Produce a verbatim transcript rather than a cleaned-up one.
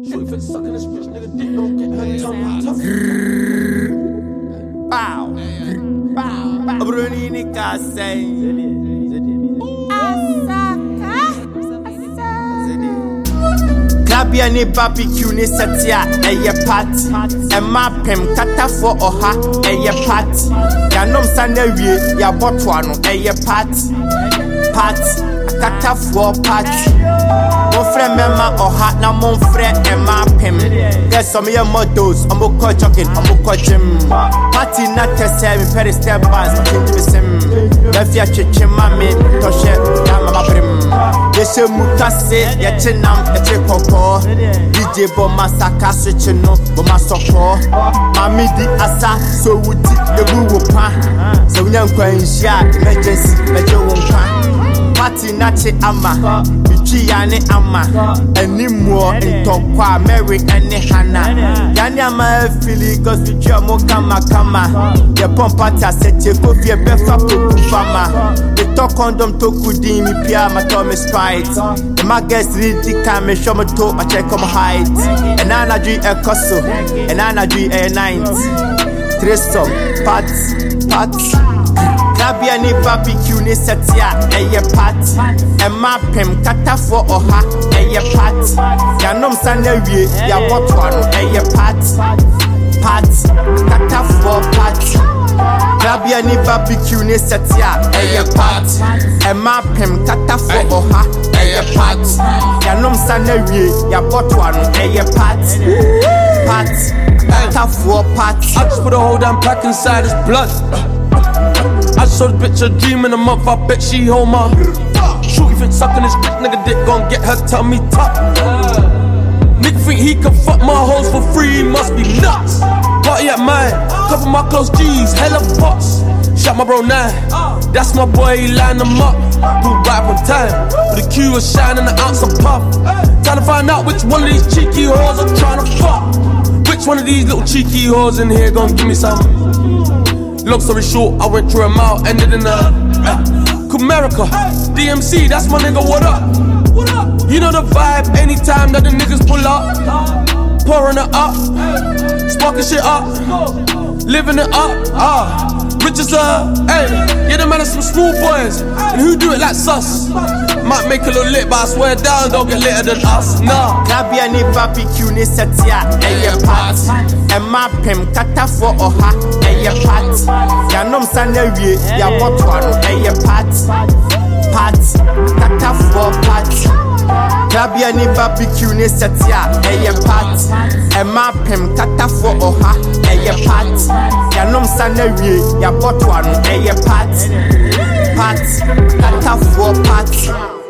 Shorty fit sucking this bitch nigga dick, don't get her tongue tough. Bow, bow, bow. Bruni nika say. Klabia ni barbecue ni setia eye party. Emma pem kata for oha eye party. Ya nom sana wie ya botwa no eye party. Party kata for party. Mon frère mema oha na mon frère Emma pem. Get some your models, I'm go jogging, I'm go gym. Party na tese me pere step bars change me sim. Lafia chichi mami toshe ya mama prim. Yeshe mukase ya chinam eche koko. D J bo masaka switch no bo masoko. Mami di asa so wuti ebu wo pa. So nya nkwa nhia emergency meje wo nkwa. Party na che ama bichi ya ne ama. Animwo ntokwa Mary ene Hana. Yani ama fili cause bichi mo kama kama. Ye pom party asete ko fie befa poku fama. The talk condom to kudi mi pia ma to me sprite. The my guest read the can me show me to my check on my height. And I do a cosso, and I do a ninth. Threesome, pat, pat. Klabia ni barbecue ni setia, eye pat. Emma pem kata for oha, eye pat. Ya nom sana wie, ya botwano, eye pat. Pat, kata for pat. Klabia ni barbecue ni setia, eye pat. Emma pem kata for oha, eye pat. Ya nom sana wie, ya botwano, eye pat. Pat, kata for pat. I just put a whole damn pack inside his blood. I just saw the bitch a dream in a month, I bet she hold my. Shorty think sucking this bitch nigga dick, gon' get her tummy tucked. Nigga think he can fuck my hoes for free, must be nuts. Party at mine, cover my close G's, hella pots. Shot my bro nine, that's my boy, he line them up. Pull back on time, with the Q was shining an ounce of puff. Trying to find out which one of these cheeky hoes I'm trying to fuck. Which one of these little cheeky hoes in here gon' give me some? Long story short, I went through a mile, ended in a uh, Comerica, D M C, that's my nigga, what up? What up? You know the vibe, anytime that the niggas pull up. Pouring it up, sparking shit up, living it up, ah. Uh, rich as a, hey, yeah, the man are some small boys, and who do it like sus? Might make a little lit, but I swear down, don't get litter than us, nah. Klabia ni barbecue ni setia, eye pat. Emma pem kata for oha, eye pat. Ya nom sana wie, ya botwano, eye pat. Pat, kata for pat. Klabia ni barbecue ni setia, eye pat. Emma pem kata for oha, eye pat. Ya nom sana wie, ya botwano, eye pat. Pat, kata for pat.